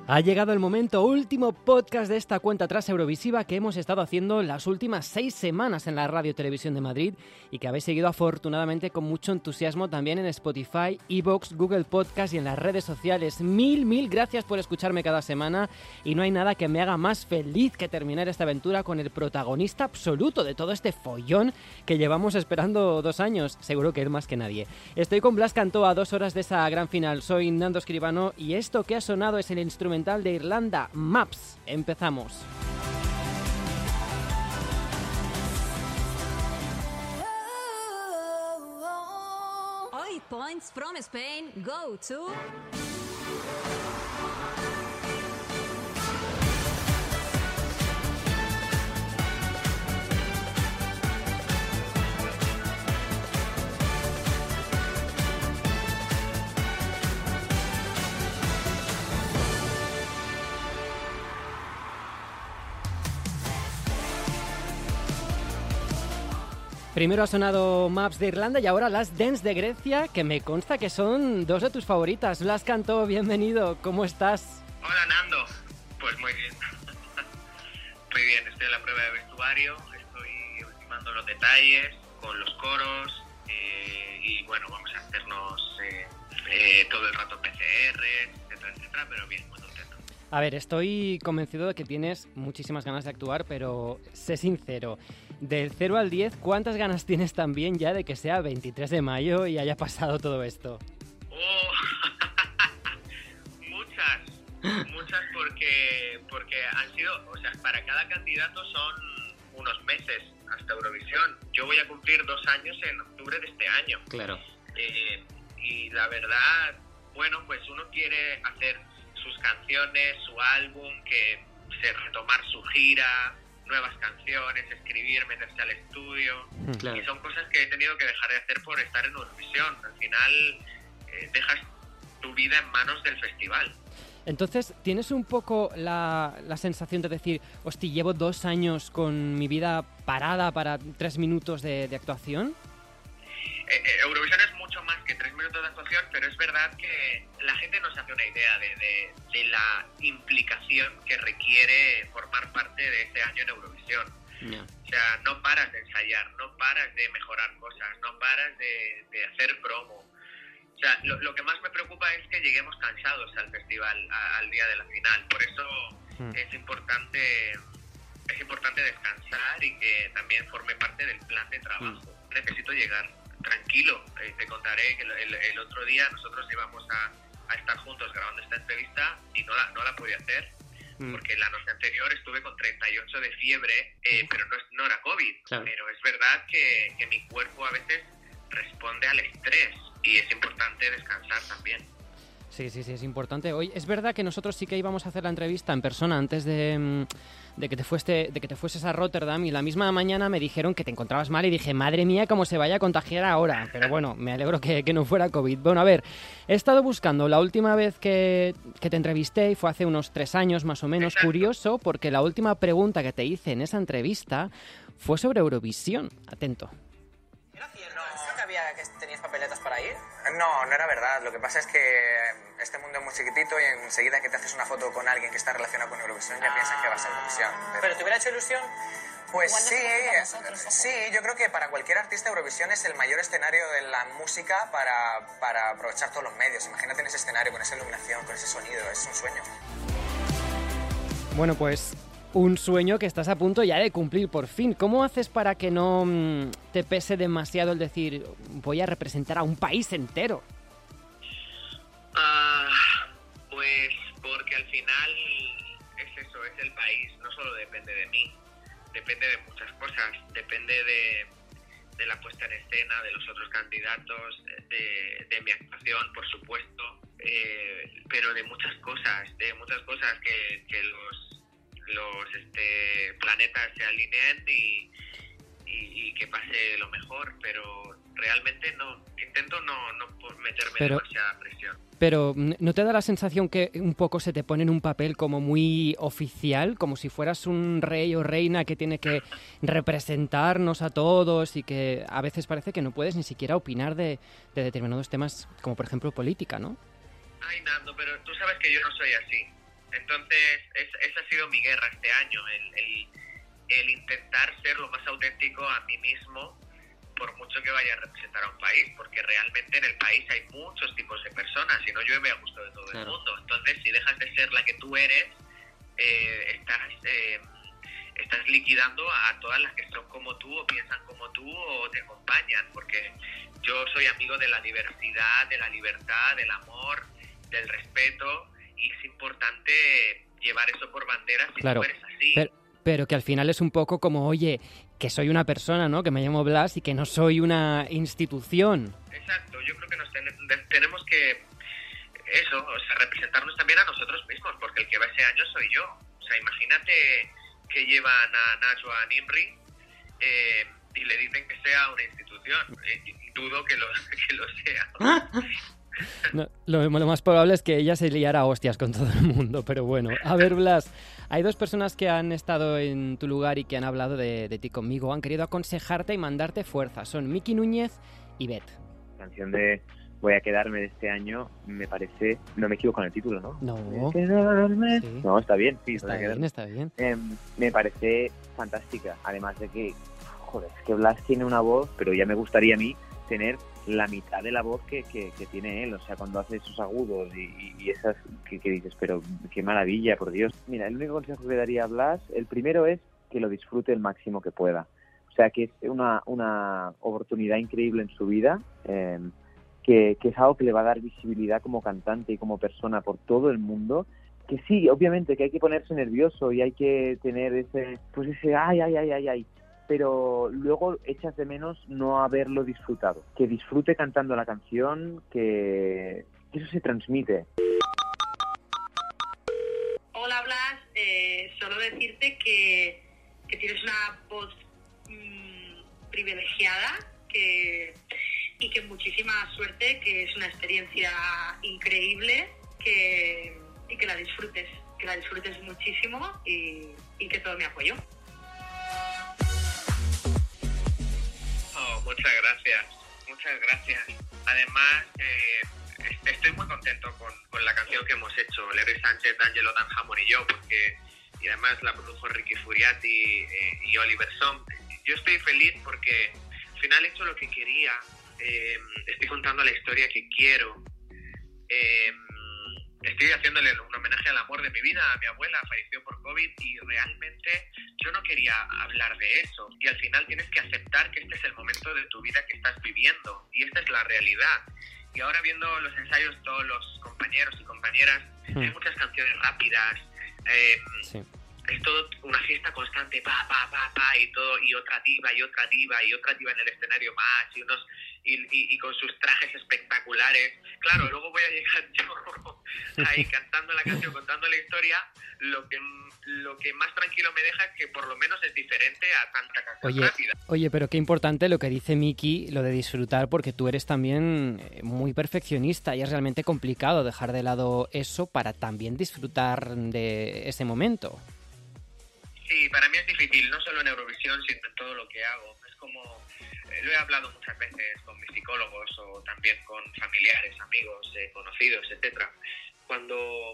Ha llegado el momento, último podcast de esta cuenta atrás Eurovisiva que hemos estado haciendo las últimas 6 semanas en la Radio Televisión de Madrid y que habéis seguido afortunadamente con mucho entusiasmo también en Spotify, iVoox, Google Podcast y en las redes sociales. Mil gracias por escucharme cada semana y no hay nada que me haga más feliz que terminar esta aventura con el protagonista absoluto de todo este follón que llevamos esperando 2 años, seguro que él más que nadie. Estoy con Blas Cantó a 2 horas de esa gran final, soy Nando Escribano y esto que ha sonado es el instrumental de Irlanda, Maps. Empezamos. Hoy points from Spain go to... Primero ha sonado Maps de Irlanda y ahora Last Dance de Grecia, que me consta que son 2 de tus favoritas. Blas Cantó, bienvenido, ¿cómo estás? Hola Nando, pues muy bien. Muy bien, estoy en la prueba de vestuario, estoy ultimando los detalles con los coros y bueno, vamos a hacernos todo el rato PCR, etcétera, pero bien, muy contento. A ver, estoy convencido de que tienes muchísimas ganas de actuar, pero sé sincero. Del 0 al 10, ¿cuántas ganas tienes también ya de que sea 23 de mayo y haya pasado todo esto? Oh, muchas porque han sido, o sea, para cada candidato son unos meses hasta Eurovisión. Yo voy a cumplir 2 años en octubre de este año. Claro. Y la verdad, bueno, pues uno quiere hacer sus canciones, su álbum, retomar su gira, nuevas canciones, escribir, meterse al estudio. Claro. Y son cosas que he tenido que dejar de hacer por estar en Eurovisión. Al final dejas tu vida en manos del festival. Entonces, ¿tienes un poco la sensación de decir, hostia, llevo 2 años con mi vida parada para 3 minutos de actuación? Eurovisión es mucho más que 3 minutos de actuación, pero es verdad que la gente no se hace una idea de la implicación que requiere formar parte de este año en Eurovisión. No. O sea, no paras de ensayar, no paras de mejorar cosas, no paras de hacer promo. O sea, lo que más me preocupa es que lleguemos cansados al festival, al día de la final. Por eso es importante descansar y que también forme parte del plan de trabajo. Necesito llegar tranquilo. Te contaré que el otro día nosotros íbamos a estar juntos grabando esta entrevista y no la pude hacer porque la noche anterior estuve con 38 de fiebre, pero no era COVID. Claro. Pero es verdad que mi cuerpo a veces responde al estrés y es importante descansar también. Sí, es importante. Hoy es verdad que nosotros sí que íbamos a hacer la entrevista en persona antes de que te fueses a Rotterdam y la misma mañana me dijeron que te encontrabas mal y dije, madre mía, cómo se vaya a contagiar ahora. Pero bueno, me alegro que no fuera COVID. Bueno, a ver, he estado buscando la última vez que te entrevisté y fue hace unos 3 años más o menos. Exacto. Curioso porque la última pregunta que te hice en esa entrevista fue sobre Eurovisión. Atento. ¿Era cierto eso que tenías papeletas para ir? No era verdad. Lo que pasa es que este mundo es muy chiquitito y enseguida que te haces una foto con alguien que está relacionado con Eurovisión ya piensas que vas a Eurovisión. ¿Pero te hubiera hecho ilusión? Pues sí, yo creo que para cualquier artista Eurovisión es el mayor escenario de la música para aprovechar todos los medios. Imagínate en ese escenario, con esa iluminación, con ese sonido, es un sueño. Bueno, pues un sueño que estás a punto ya de cumplir por fin. ¿Cómo haces para que no te pese demasiado el decir voy a representar a un país entero? Pues porque al final es eso, es el país, no solo depende de mí, depende de muchas cosas, depende de la puesta en escena, de los otros candidatos, de mi actuación, por supuesto, pero de muchas cosas que los planetas se alineen y que pase lo mejor, pero realmente intento no meterme demasiada presión. Pero ¿no te da la sensación que un poco se te pone en un papel como muy oficial, como si fueras un rey o reina que tiene que representarnos a todos y que a veces parece que no puedes ni siquiera opinar de determinados temas, como por ejemplo política, ¿no? Ay, Nando, pero tú sabes que yo no soy así. Entonces, esa ha sido mi guerra este año, el intentar ser lo más auténtico a mí mismo, por mucho que vaya a representar a un país, porque realmente en el país hay muchos tipos de personas y no llueve a gusto de todo el mundo. Entonces, si dejas de ser la que tú eres, estás liquidando a todas las que son como tú o piensan como tú o te acompañan, porque yo soy amigo de la diversidad, de la libertad, del amor, del respeto, y es importante llevar eso por bandera si Claro, tú eres así. pero que al final es un poco como, oye, que soy una persona, ¿no? Que me llamo Blas y que no soy una institución. Exacto, yo creo que tenemos que representarnos también a nosotros mismos, porque el que va ese año soy yo. O sea, imagínate que llevan a Najwa Nimri y le dicen que sea una institución. Dudo que lo sea. No, lo más probable es que ella se liara a hostias con todo el mundo, pero bueno. A ver, Blas, hay dos personas que han estado en tu lugar y que han hablado de ti conmigo, han querido aconsejarte y mandarte fuerza. Son Miki Núñez y Beth. La canción de Voy a quedarme de este año me parece... No me equivoco con el título, ¿no? No. Quedarme. Sí. No, está bien, sí. Está bien. Me parece fantástica, además de que, joder, es que Blas tiene una voz, pero ya me gustaría a mí tener la mitad de la voz que tiene él, o sea, cuando hace esos agudos y esas que dices, pero qué maravilla, por Dios. Mira, el único consejo que le daría a Blas, el primero es que lo disfrute el máximo que pueda. O sea, que es una oportunidad increíble en su vida, que es algo que le va a dar visibilidad como cantante y como persona por todo el mundo. Que sí, obviamente que hay que ponerse nervioso y hay que tener ese ay, pero luego echas de menos no haberlo disfrutado. Que disfrute cantando la canción, que eso se transmite. Hola Blas, solo decirte que tienes una voz privilegiada y que muchísima suerte, que es una experiencia increíble, y que la disfrutes muchísimo y que todo mi apoyo. Muchas gracias. Además, estoy muy contento con la canción que hemos hecho, Larry Sánchez, D'Angelo Dan Hammond y yo, y además la produjo Ricky Furiati y Oliver Som. Yo estoy feliz porque al final he hecho lo que quería, estoy contando la historia que quiero, estoy haciéndole un homenaje al amor de mi vida. Mi abuela falleció por COVID y realmente yo no quería hablar de eso. Y al final tienes que aceptar que este es el momento de tu vida que estás viviendo. Y esta es la realidad. Y ahora viendo los ensayos, todos los compañeros y compañeras, hay muchas canciones rápidas. Sí. Es todo una fiesta constante, y todo, y otra diva en el escenario más, y con sus trajes espectaculares. Claro, luego voy a llegar yo ahí cantando la canción, contando la historia. Lo que más tranquilo me deja es que por lo menos es diferente a tanta canción rápida. Oye, pero qué importante lo que dice Miki, lo de disfrutar, porque tú eres también muy perfeccionista y es realmente complicado dejar de lado eso para también disfrutar de ese momento. Sí, para mí es difícil, no solo en Eurovisión, sino en todo lo que hago. Es como, lo he hablado muchas veces con mis psicólogos o también con familiares, amigos, conocidos, etcétera. Cuando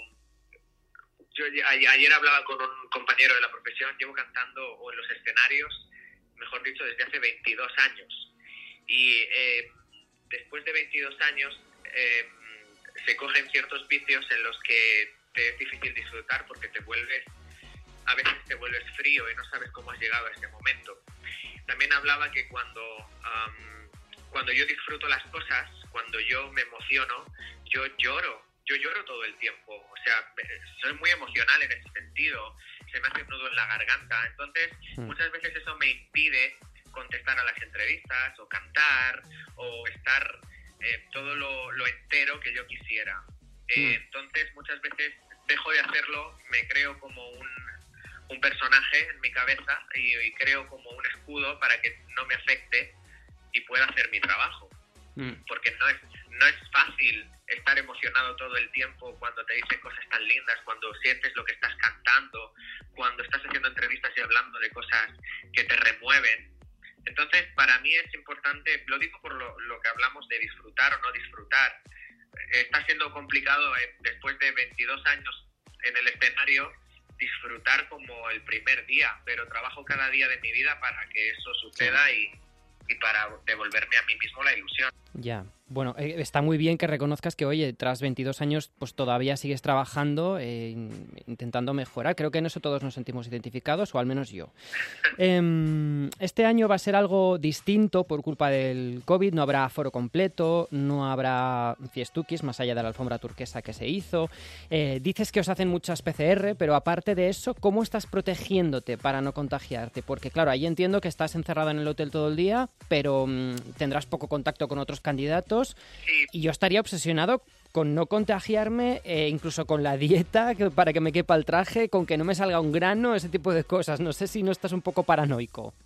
yo ayer hablaba con un compañero de la profesión, llevo cantando o en los escenarios, mejor dicho, desde hace 22 años. Y después de 22 años se cogen ciertos vicios en los que te es difícil disfrutar porque a veces te vuelves frío y no sabes cómo has llegado a ese momento. También hablaba que cuando yo disfruto las cosas, cuando yo me emociono, yo lloro todo el tiempo. O sea, soy muy emocional en ese sentido, se me hace un nudo en la garganta. Entonces, muchas veces eso me impide contestar a las entrevistas o cantar o estar todo lo entero que yo quisiera. Entonces, muchas veces dejo de hacerlo, me creo como un personaje en mi cabeza y creo como un escudo para que no me afecte y pueda hacer mi trabajo. Porque no es fácil estar emocionado todo el tiempo cuando te dicen cosas tan lindas, cuando sientes lo que estás cantando, cuando estás haciendo entrevistas y hablando de cosas que te remueven. Entonces, para mí es importante, lo digo por lo que hablamos de disfrutar o no disfrutar. Está siendo complicado después de 22 años en el escenario, disfrutar como el primer día, pero trabajo cada día de mi vida para que eso suceda y para devolverme a mí mismo la ilusión. Ya, bueno, está muy bien que reconozcas que, oye, tras 22 años, pues todavía sigues trabajando, intentando mejorar. Creo que en eso todos nos sentimos identificados, o al menos yo. Este año va a ser algo distinto por culpa del COVID. No habrá aforo completo, no habrá fiestuquis más allá de la alfombra turquesa que se hizo. Dices que os hacen muchas PCR, pero aparte de eso, ¿cómo estás protegiéndote para no contagiarte? Porque, claro, ahí entiendo que estás encerrada en el hotel todo el día, pero tendrás poco contacto con otros candidatos. Sí. Y yo estaría obsesionado con no contagiarme, incluso con la dieta, para que me quepa el traje, con que no me salga un grano, ese tipo de cosas. No sé si no estás un poco paranoico.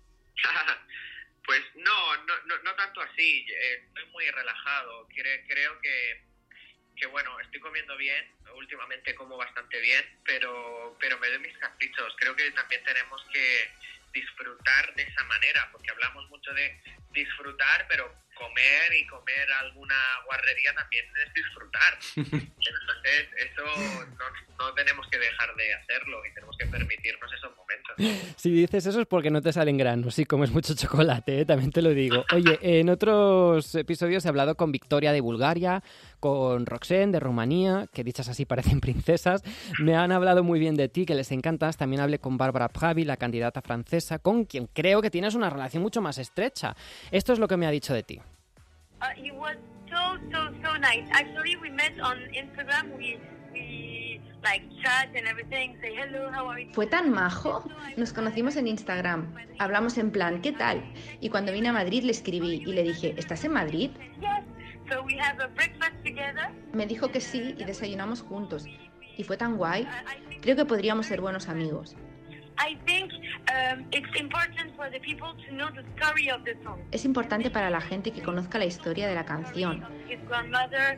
Pues no tanto así. Estoy muy relajado. Creo que bueno, estoy comiendo bien. Últimamente como bastante bien, pero me doy mis caprichos. Creo que también tenemos que disfrutar de esa manera, porque hablamos mucho de disfrutar, pero comer alguna guarrería también es disfrutar. Entonces eso no tenemos que dejar de hacerlo y tenemos que permitirnos esos momentos. Si dices eso es porque no te salen granos y comes mucho chocolate, también te lo digo. Oye, en otros episodios he hablado con Victoria de Bulgaria, con Roxen de Rumanía, que dichas así parecen princesas. Me han hablado muy bien de ti, que les encantas. También hablé con Bárbara Pravi, la candidata francesa, con quien creo que tienes una relación mucho más estrecha. Esto es lo que me ha dicho de ti. It was so nice. Actually, we met on Instagram. We like chat and everything. Say hello, how are you? Fue tan majo. Nos conocimos en Instagram. Hablamos en plan, ¿qué tal? Y cuando vine a Madrid le escribí y le dije, ¿estás en Madrid? Yes. So we have a breakfast together. Me dijo que sí y desayunamos juntos. Y fue tan guay. Creo que podríamos ser buenos amigos. I think it's important for the people to know the story of the song. Es importante para la gente que conozca la historia de la canción. His grandmother,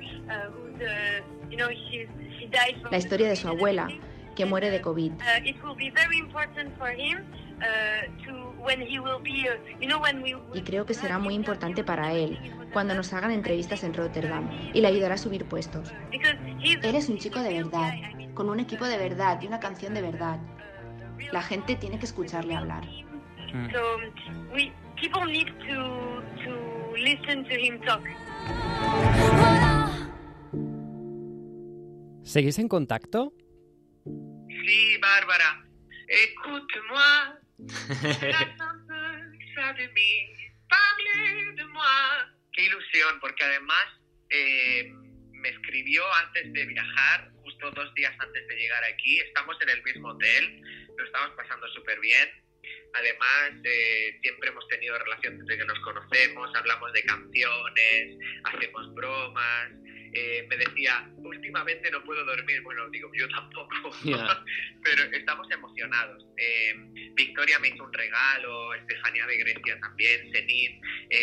she died from La historia de su abuela, que muere de COVID. It will be very important for him when he will be, when we. Y creo que será muy importante para él cuando nos hagan entrevistas en Rotterdam y le ayudará a subir puestos. Él es un chico de verdad, con un equipo de verdad y una canción de verdad. La gente tiene que escucharle hablar. So people need to listen to him talk. ¿Seguís en contacto? Sí, Bárbara. Écoute-moi. Ça de mí. Parle de moi. Qué ilusión, porque además me escribió antes de viajar, justo 2 días antes de llegar aquí. Estamos en el mismo hotel, lo estamos pasando súper bien. Además, siempre hemos tenido relación desde que nos conocemos, hablamos de canciones, hacemos bromas. Me decía, últimamente no puedo dormir. Bueno, digo, yo tampoco, Yeah. pero estamos emocionados. Victoria me hizo un regalo, Estefanía de Grecia también, Zenith,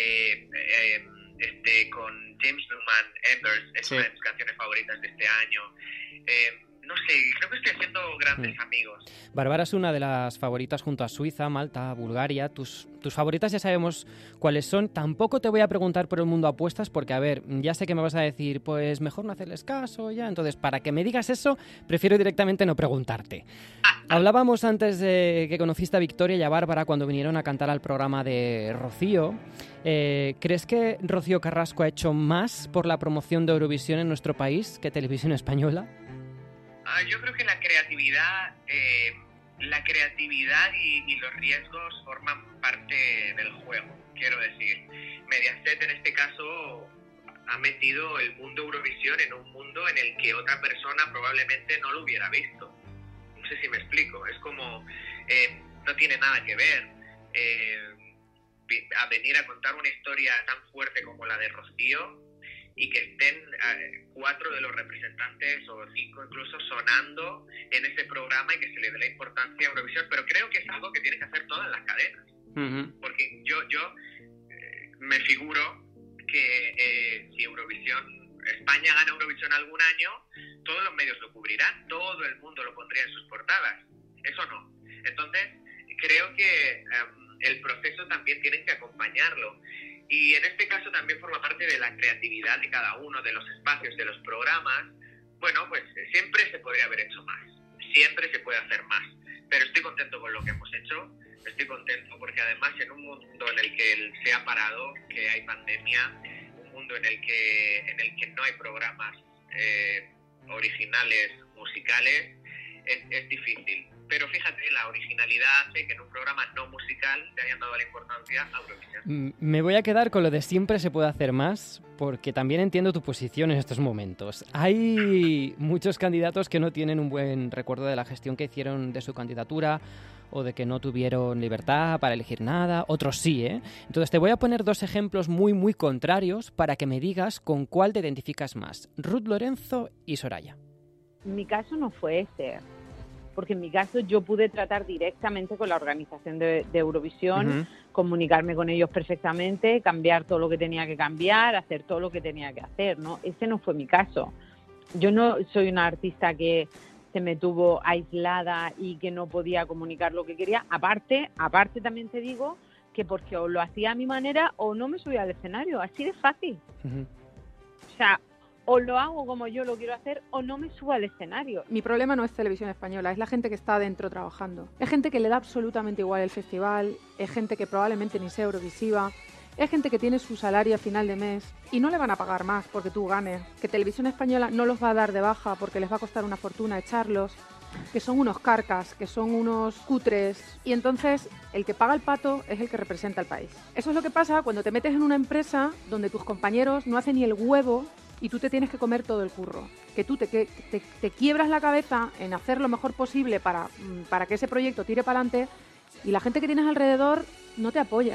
con James Newman, Embers, es Sí. una de mis canciones favoritas de este año. No sé, creo que estoy haciendo grandes amigos. Bárbara es una de las favoritas junto a Suiza, Malta, Bulgaria. Tus favoritas ya sabemos cuáles son. Tampoco te voy a preguntar por el mundo apuestas porque, a ver, ya sé que me vas a decir, pues mejor no hacerles caso ya. Entonces, para que me digas eso, prefiero directamente no preguntarte. Hablábamos antes de que conociste a Victoria y a Bárbara cuando vinieron a cantar al programa de Rocío. ¿Crees que Rocío Carrasco ha hecho más por la promoción de Eurovisión en nuestro país que Televisión Española? Yo creo que la creatividad y los riesgos forman parte del juego, quiero decir. Mediaset en este caso ha metido el mundo Eurovisión en un mundo en el que otra persona probablemente no lo hubiera visto. No sé si me explico, es como, no tiene nada que ver a venir a contar una historia tan fuerte como la de Rocío y que estén 4 de los representantes o 5 incluso sonando en ese programa y que se le dé la importancia a Eurovisión, pero creo que es algo que tienen que hacer todas las cadenas. Porque yo me figuro que si España gana Eurovisión algún año, todos los medios lo cubrirán, todo el mundo lo pondría en sus portadas. Eso no. Entonces, creo que el proceso también tienen que acompañarlo. Y en este caso también forma parte de la creatividad de cada uno de los espacios, de los programas, Bueno, pues siempre se podría haber hecho más, siempre se puede hacer más, pero estoy contento con lo que hemos hecho, estoy contento porque además en un mundo en el que se ha parado, que hay pandemia, un mundo en el que no hay programas originales, musicales, es difícil. Pero fíjate, la originalidad hace que en un programa no musical le hayan dado la importancia a Eurovisión. Me voy a quedar con lo de siempre se puede hacer más, porque también entiendo tu posición en estos momentos. Hay muchos candidatos que no tienen un buen recuerdo de la gestión que hicieron de su candidatura o de que no tuvieron libertad para elegir nada. Otros sí, ¿eh? Entonces te voy a poner 2 ejemplos muy, muy contrarios para que me digas con cuál te identificas más. Ruth Lorenzo y Soraya. Mi caso no fue ese, porque en mi caso yo pude tratar directamente con la organización de Eurovisión, comunicarme con ellos perfectamente, cambiar todo lo que tenía que cambiar, hacer todo lo que tenía que hacer, ¿no? Ese no fue mi caso. Yo no soy una artista que se me tuvo aislada y que no podía comunicar lo que quería. Aparte también te digo que porque o lo hacía a mi manera o no me subía al escenario, así de fácil. O sea, o lo hago como yo lo quiero hacer o no me subo al escenario. Mi problema no es Televisión Española, es la gente que está dentro trabajando. Es gente que le da absolutamente igual el festival, es gente que probablemente ni sea Eurovisiva, es gente que tiene su salario a final de mes y no le van a pagar más porque tú ganes, que Televisión Española no los va a dar de baja porque les va a costar una fortuna echarlos, que son unos carcas, que son unos cutres, y entonces el que paga el pato es el que representa al país. Eso es lo que pasa cuando te metes en una empresa donde tus compañeros no hacen ni el huevo y tú te tienes que comer todo el curro, que tú te quiebras la cabeza en hacer lo mejor posible para que ese proyecto tire para adelante y la gente que tienes alrededor no te apoya.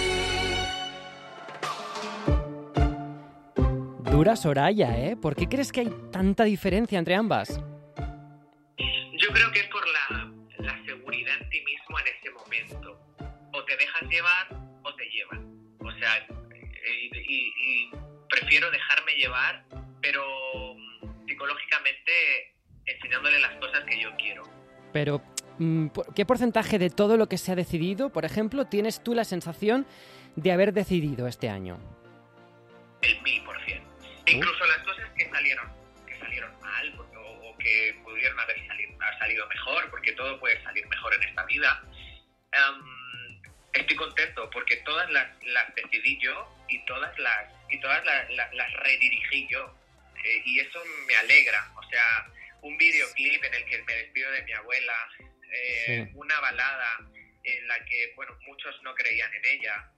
Dura Soraya, ¿eh? ¿Por qué crees que hay tanta diferencia entre ambas? Yo creo que es por la seguridad en ti mismo en ese momento. O te dejas llevar o te llevan. O sea, y prefiero dejarme llevar, pero psicológicamente enseñándole las cosas que yo quiero. Pero, ¿qué porcentaje de todo lo que se ha decidido, por ejemplo, tienes tú la sensación de haber decidido este año? El 1000%. Incluso las cosas que salieron mal o que pudieron haber salido mejor, porque todo puede salir mejor en esta vida. Estoy contento porque todas las decidí yo y todas las redirigí yo, y eso me alegra. O sea, un videoclip en el que me despido de mi abuela, una balada en la que muchos no creían en ella,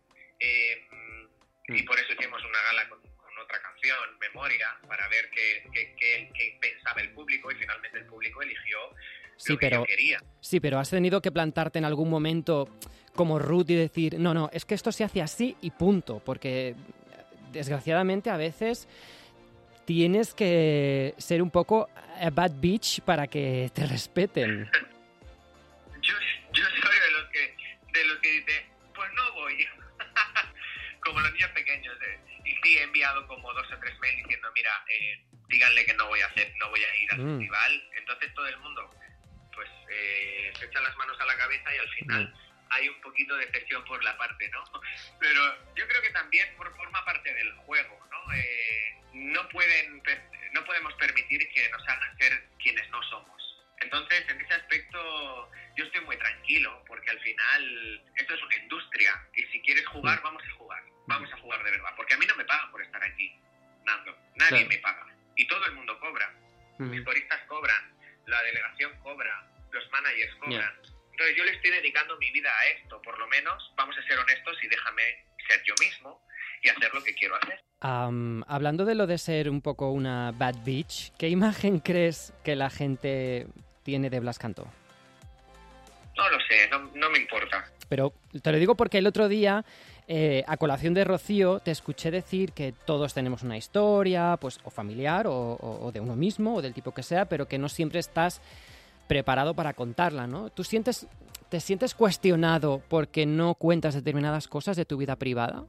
y por eso hicimos una gala con otra canción, Memoria, para ver qué pensaba el público, y finalmente el público eligió lo que yo quería. Sí, pero has tenido que plantarte en algún momento como Ruth y decir, no, es que esto se hace así y punto, porque desgraciadamente a veces tienes que ser un poco a bad bitch para que te respeten. Yo soy de los que dice, pues no voy. Como los niños pequeños. Y sí, he enviado como 2 o 3 mails diciendo, mira, díganle que no voy a ir al festival. Entonces todo el mundo pues se echa las manos a la cabeza y al final hay un poquito de presión por la parte, ¿no? Pero yo creo que también forma parte del juego, ¿no? No podemos permitir que nos hagan ser quienes no somos. Entonces, en ese aspecto, yo estoy muy tranquilo, porque al final esto es una industria, y si quieres jugar, vamos a jugar de verdad, porque a mí no me pagan por estar aquí, Nando, nadie me paga, y todo el mundo cobra, mis coristas cobran, la delegación cobra, los managers cobran, entonces yo le estoy dedicando mi vida a esto, por lo menos vamos a ser honestos y déjame ser yo mismo y hacer lo que quiero hacer. Hablando de lo de ser un poco una bad bitch, ¿qué imagen crees que la gente tiene de Blas Cantó? No lo sé, no me importa. Pero te lo digo porque el otro día, a colación de Rocío, te escuché decir que todos tenemos una historia, pues o familiar, o de uno mismo, o del tipo que sea, pero que no siempre estás preparado para contarla, ¿no? ¿Tú te sientes cuestionado porque no cuentas determinadas cosas de tu vida privada?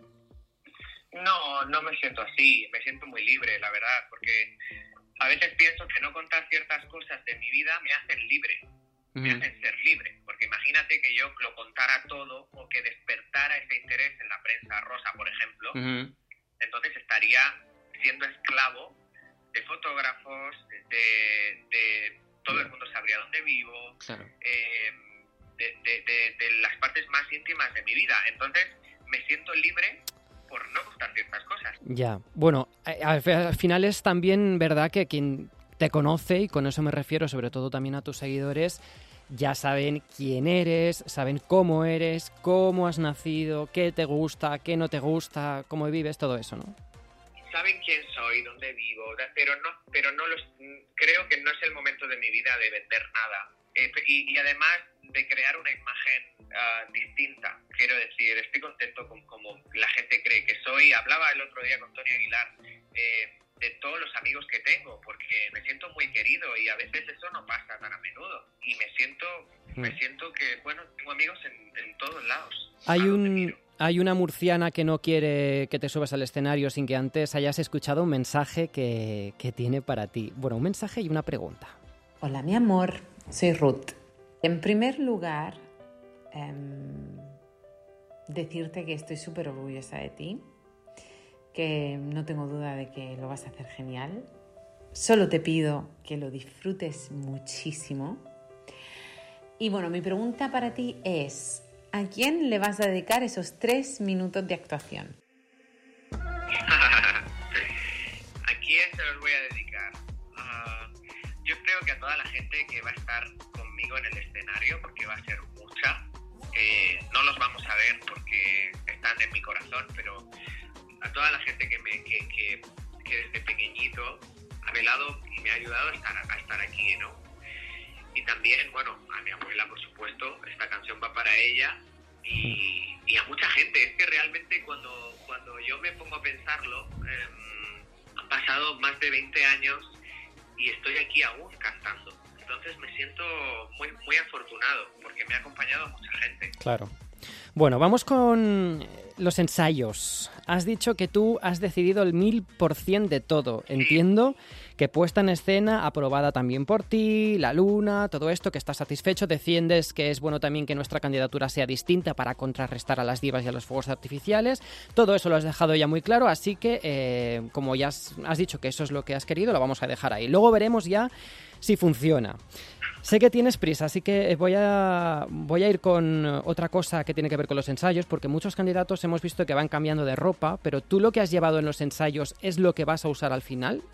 No me siento así, me siento muy libre, la verdad, porque a veces pienso que no contar ciertas cosas de mi vida me hacen libre, me hacen ser libre, porque imagínate que yo lo contara todo o que despertara ese interés en la prensa rosa, por ejemplo, entonces estaría siendo esclavo de fotógrafos, de todo el mundo sabría dónde vivo, claro. De las partes más íntimas de mi vida. Entonces me siento libre por no contar ciertas cosas. Ya, bueno, al final es también verdad que quien te conoce, y con eso me refiero sobre todo también a tus seguidores, ya saben quién eres, saben cómo eres, cómo has nacido, qué te gusta, qué no te gusta, cómo vives, todo eso, ¿no? Saben quién soy, dónde vivo, pero no creo que no es el momento de mi vida de vender nada. Y además de crear una imagen distinta. Quiero decir, estoy contento con como la gente cree que soy. Hablaba el otro día con Tony Aguilar de todos los amigos que tengo, porque me siento muy querido y a veces eso no pasa tan a menudo. Y me siento que, bueno, tengo amigos en todos lados. Hay una murciana que no quiere que te subas al escenario sin que antes hayas escuchado un mensaje que tiene para ti. Bueno, un mensaje y una pregunta. Hola, mi amor. Soy Ruth. En primer lugar, decirte que estoy súper orgullosa de ti, que no tengo duda de que lo vas a hacer genial. Solo te pido que lo disfrutes muchísimo. Y bueno, mi pregunta para ti es, ¿a quién le vas a dedicar esos 3 minutos de actuación? ¿A quién se los voy a dedicar? Yo creo que a toda la gente que va a estar conmigo en el escenario, porque va a ser mucha. No los vamos a ver porque están en mi corazón, pero a toda la gente que desde pequeñito ha velado y me ha ayudado a estar aquí, ¿no? Y también, bueno, a mi abuela, por supuesto, esta canción va para ella y a mucha gente. Es que realmente cuando yo me pongo a pensarlo, han pasado más de 20 años y estoy aquí aún cantando. Entonces me siento muy, muy afortunado porque me ha acompañado mucha gente. Claro. Bueno, vamos con los ensayos. Has dicho que tú has decidido el 1000% de todo. Sí. Entiendo que puesta en escena, aprobada también por ti, la luna, todo esto, que estás satisfecho, defiendes que es bueno también que nuestra candidatura sea distinta para contrarrestar a las divas y a los fuegos artificiales. Todo eso lo has dejado ya muy claro, así que como ya has dicho que eso es lo que has querido, lo vamos a dejar ahí. Luego veremos ya si funciona. Sé que tienes prisa, así que voy a ir con otra cosa que tiene que ver con los ensayos, porque muchos candidatos hemos visto que van cambiando de ropa, pero tú lo que has llevado en los ensayos es lo que vas a usar al final.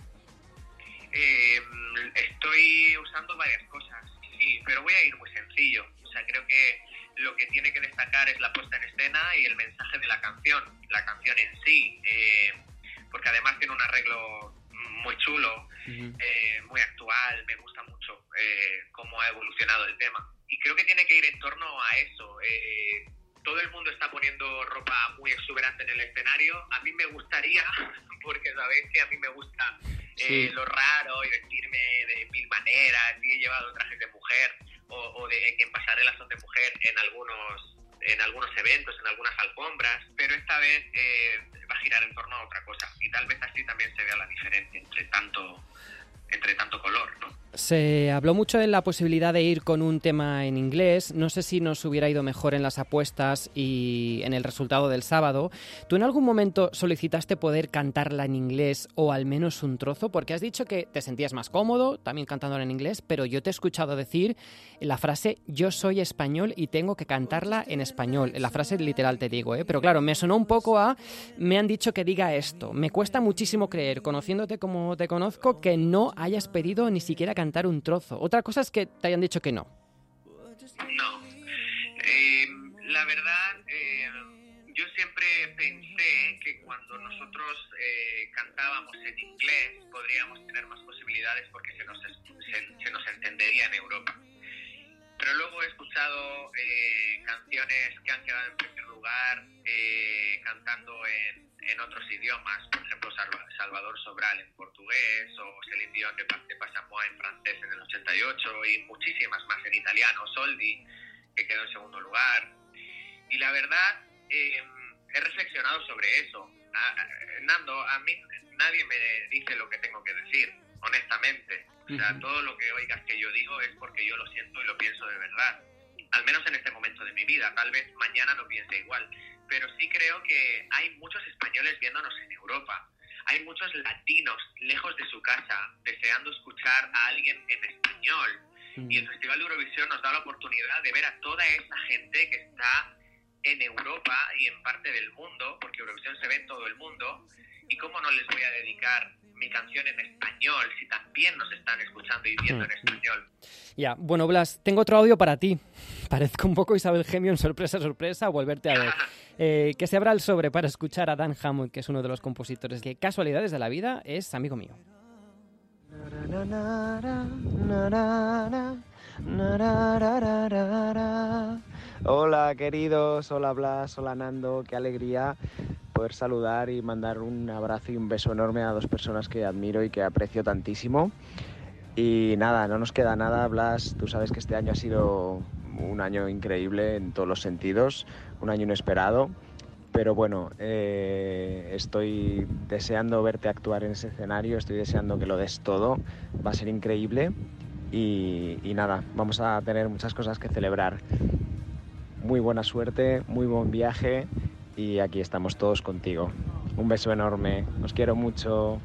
Estoy usando varias cosas, sí, pero voy a ir muy sencillo. O sea, creo que lo que tiene que destacar es la puesta en escena y el mensaje de la canción en sí, porque además tiene un arreglo muy chulo, muy actual. Me gusta mucho cómo ha evolucionado el tema y creo que tiene que ir en torno a eso. Todo el mundo está poniendo ropa muy exuberante en el escenario. A mí me gustaría, porque sabéis que a mí me gusta lo raro y vestirme de mil maneras, y he llevado trajes de mujer o de que en pasarelas son de mujer en algunos eventos, en algunas alfombras, pero esta vez va a girar en torno a otra cosa y tal vez así también se vea la diferencia entre tanto color, ¿no? Se habló mucho de la posibilidad de ir con un tema en inglés. No sé si nos hubiera ido mejor en las apuestas y en el resultado del sábado. ¿Tú en algún momento solicitaste poder cantarla en inglés o al menos un trozo? Porque has dicho que te sentías más cómodo también cantándola en inglés, pero yo te he escuchado decir la frase «yo soy español y tengo que cantarla en español». La frase literal te digo, pero claro, me sonó un poco a «me han dicho que diga esto». Me cuesta muchísimo creer, conociéndote como te conozco, que no hayas pedido ni siquiera cantar un trozo. Otra cosa es que te hayan dicho que no. No. La verdad, yo siempre pensé que cuando nosotros cantábamos en inglés podríamos tener más posibilidades porque se nos entendería en Europa. Pero luego he escuchado canciones que han quedado en primer lugar cantando en otros idiomas, por ejemplo Salvador Sobral en portugués o Céline Dion de Passamoa en francés en el 88 y muchísimas más en italiano, Soldi, que quedó en segundo lugar. Y la verdad, he reflexionado sobre eso. Nando, a mí nadie me dice lo que tengo que decir, honestamente. O sea, todo lo que oigas que yo digo es porque yo lo siento y lo pienso de verdad. Al menos en este momento de mi vida. Tal vez mañana no piense igual. Pero sí creo que hay muchos españoles viéndonos en Europa. hay muchos latinos lejos de su casa deseando escuchar a alguien en español. Y el Festival de Eurovisión nos da la oportunidad de ver a toda esa gente que está en Europa y en parte del mundo, porque Eurovisión se ve en todo el mundo, y cómo no les voy a dedicar mi canción en español si también nos están escuchando y viendo en español. Ya, bueno, Blas, tengo otro audio para ti. Parezco un poco Isabel Gemio en Sorpresa, Sorpresa, volverte a ver. Que se abra el sobre para escuchar a Dan Hammond, que es uno de los compositores que, casualidades de la vida, es amigo mío. Hola queridos, hola Blas, hola Nando, qué alegría poder saludar y mandar un abrazo y un beso enorme a dos personas que admiro y que aprecio tantísimo. Y nada, no nos queda nada, Blas, tú sabes que este año ha sido un año increíble en todos los sentidos, un año inesperado, pero bueno, estoy deseando verte actuar en ese escenario, estoy deseando que lo des todo, va a ser increíble y nada, vamos a tener muchas cosas que celebrar. Muy buena suerte, muy buen viaje y aquí estamos todos contigo. Un beso enorme, os quiero mucho.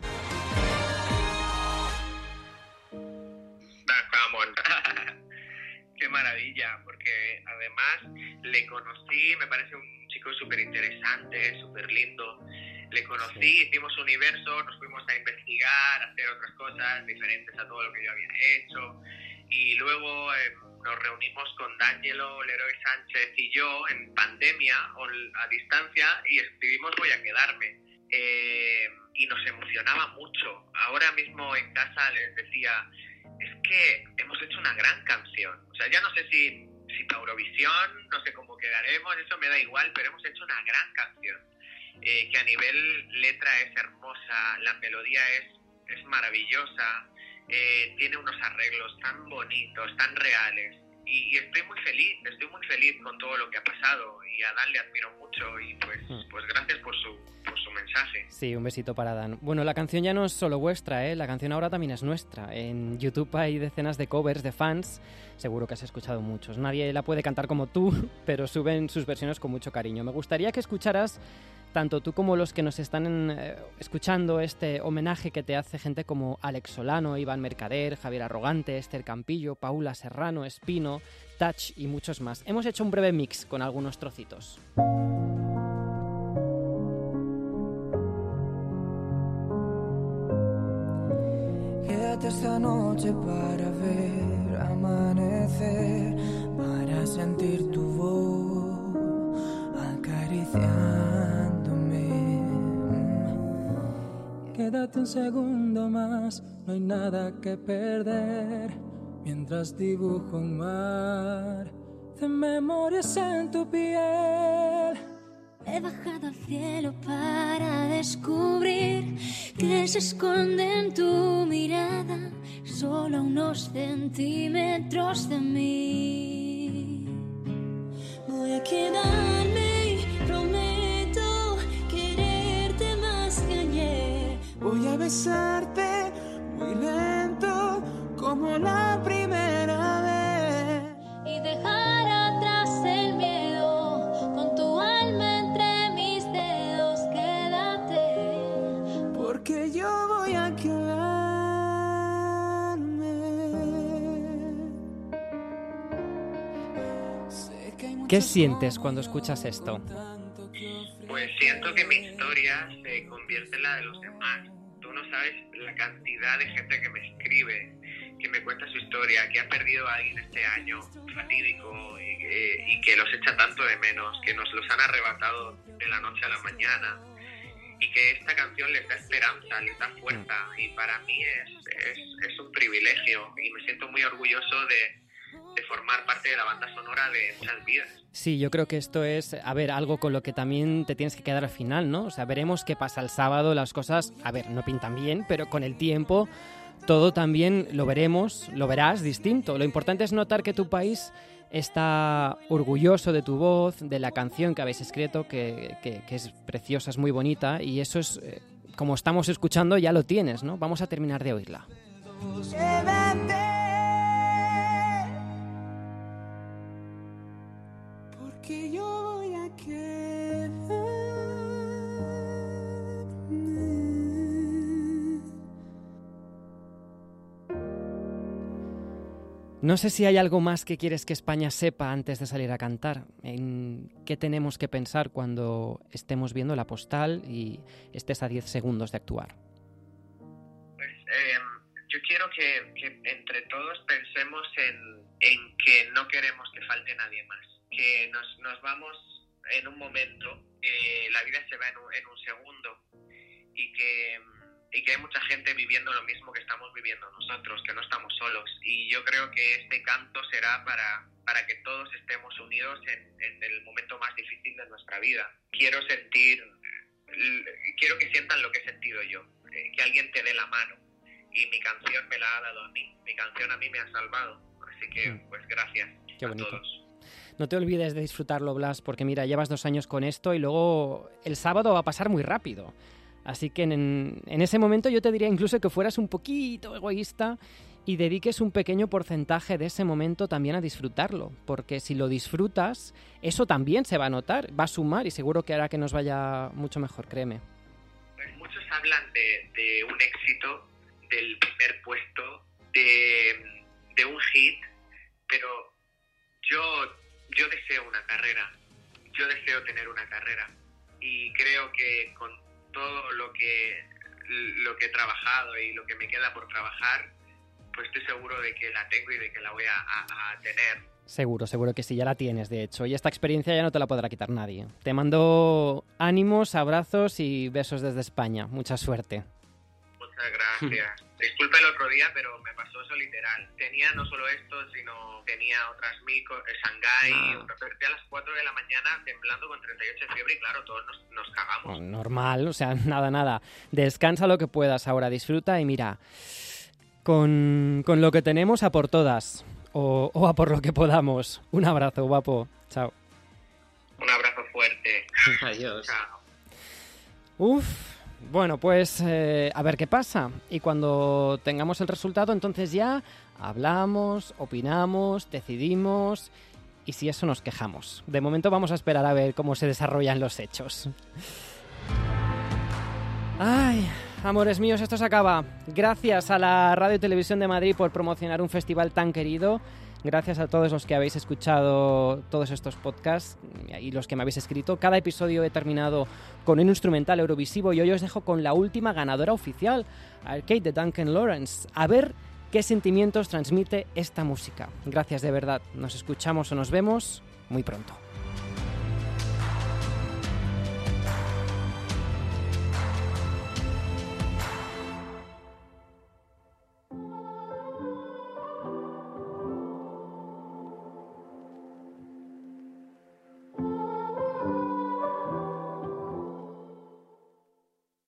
Qué maravilla, porque además le conocí, me parece un chico súper interesante, súper lindo. Le conocí, hicimos universo, nos fuimos a investigar, a hacer otras cosas diferentes a todo lo que yo había hecho. Y luego nos reunimos con D'Angelo, Leroy Sánchez y yo en pandemia o a distancia y escribimos Voy a quedarme. Y nos emocionaba mucho. Ahora mismo en casa les decía, es que hemos hecho una gran canción. O sea, ya no sé si para Eurovisión, no sé cómo quedaremos, eso me da igual, pero hemos hecho una gran canción. Que a nivel letra es hermosa, la melodía es maravillosa, tiene unos arreglos tan bonitos, tan reales. Y estoy muy feliz con todo lo que ha pasado y a Dan le admiro mucho y pues gracias por su mensaje. Sí, un besito para Dan. Bueno, la canción ya no es solo vuestra, la canción ahora también es nuestra. En YouTube hay decenas de covers de fans, seguro que has escuchado muchos. Nadie la puede cantar como tú, pero suben sus versiones con mucho cariño. Me gustaría que escucharas, tanto tú como los que nos están escuchando, este homenaje que te hace gente como Alex Solano, Iván Mercader, Javier Arrogante, Esther Campillo, Paula Serrano, Espino, Touch y muchos más. Hemos hecho un breve mix con algunos trocitos. Quédate esta noche para ver amanecer, para sentir tu voz acariciándome. Quédate un segundo más, no hay nada que perder, mientras dibujo un mar de memorias en tu piel. He bajado al cielo para descubrir que se esconde en tu mirada, solo a unos centímetros de mí. Voy a quedarme y prometo quererte más que ayer. Voy a besarte muy lento como la primera vez y dejar atrás el miedo con tu alma entre mis dedos. Quédate porque yo voy a quedarme. ¿Qué sientes cuando escuchas esto? Pues siento que mi historia se convierte en la de los demás. Tú no sabes la cantidad de gente que me escribe, que me cuenta su historia, que ha perdido a alguien este año fatídico y que los echa tanto de menos, que nos los han arrebatado de la noche a la mañana y que esta canción les da esperanza, les da fuerza y para mí es un privilegio y me siento muy orgulloso de formar parte de la banda sonora de muchas vidas. Sí, yo creo que esto es, algo con lo que también te tienes que quedar al final, ¿no? O sea, veremos qué pasa el sábado, las cosas, no pintan bien, pero con el tiempo todo también lo verás distinto. Lo importante es notar que tu país está orgulloso de tu voz, de la canción que habéis escrito, que es preciosa, es muy bonita, y eso es, como estamos escuchando, ya lo tienes, ¿no? Vamos a terminar de oírla. Porque yo voy a quedarme. No sé si hay algo más que quieres que España sepa antes de salir a cantar. ¿En qué tenemos que pensar cuando estemos viendo la postal y estés a 10 segundos de actuar? Pues yo quiero que entre todos pensemos en que no queremos que falte nadie más. Que nos vamos en un momento, la vida se va en un segundo y que hay mucha gente viviendo lo mismo que estamos viviendo nosotros, que no estamos solos. Y yo creo que este canto será para que todos estemos unidos en el momento más difícil de nuestra vida. Quiero que sientan lo que he sentido yo, que alguien te dé la mano. Y mi canción me la ha dado a mí, mi canción a mí me ha salvado. Así que, pues gracias a todos. No te olvides de disfrutarlo, Blas, porque mira, llevas 2 años con esto y luego el sábado va a pasar muy rápido. Así que en ese momento yo te diría incluso que fueras un poquito egoísta y dediques un pequeño porcentaje de ese momento también a disfrutarlo, porque si lo disfrutas, eso también se va a notar, va a sumar y seguro que hará que nos vaya mucho mejor, créeme. Pues muchos hablan de un éxito, del primer puesto, de un hit, pero yo deseo una carrera, yo deseo tener una carrera y creo que con todo lo que he trabajado y lo que me queda por trabajar, pues estoy seguro de que la tengo y de que la voy a tener. Seguro que sí, ya la tienes, de hecho. Y esta experiencia ya no te la podrá quitar nadie. Te mando ánimos, abrazos y besos desde España. Mucha suerte. Muchas gracias. Disculpa el otro día, pero me pasó eso literal. Tenía no solo esto, sino tenía otras 1000, Shanghái, desperté a las 4 de la mañana temblando con 38 de fiebre y claro, todos nos cagamos. Normal, o sea, nada. Descansa lo que puedas ahora, disfruta y mira, con lo que tenemos a por todas, o a por lo que podamos. Un abrazo, guapo. Chao. Un abrazo fuerte. Adiós. Chao. Uf. Bueno, pues a ver qué pasa. Y cuando tengamos el resultado, entonces ya hablamos, opinamos, decidimos y si eso nos quejamos. De momento vamos a esperar a ver cómo se desarrollan los hechos. Ay, amores míos, esto se acaba. Gracias a la Radio y Televisión de Madrid por promocionar un festival tan querido. Gracias a todos los que habéis escuchado todos estos podcasts y los que me habéis escrito. Cada episodio he terminado con un instrumental eurovisivo y hoy os dejo con la última ganadora oficial, Arcade de Duncan Lawrence. A ver qué sentimientos transmite esta música. Gracias de verdad. Nos escuchamos o nos vemos muy pronto.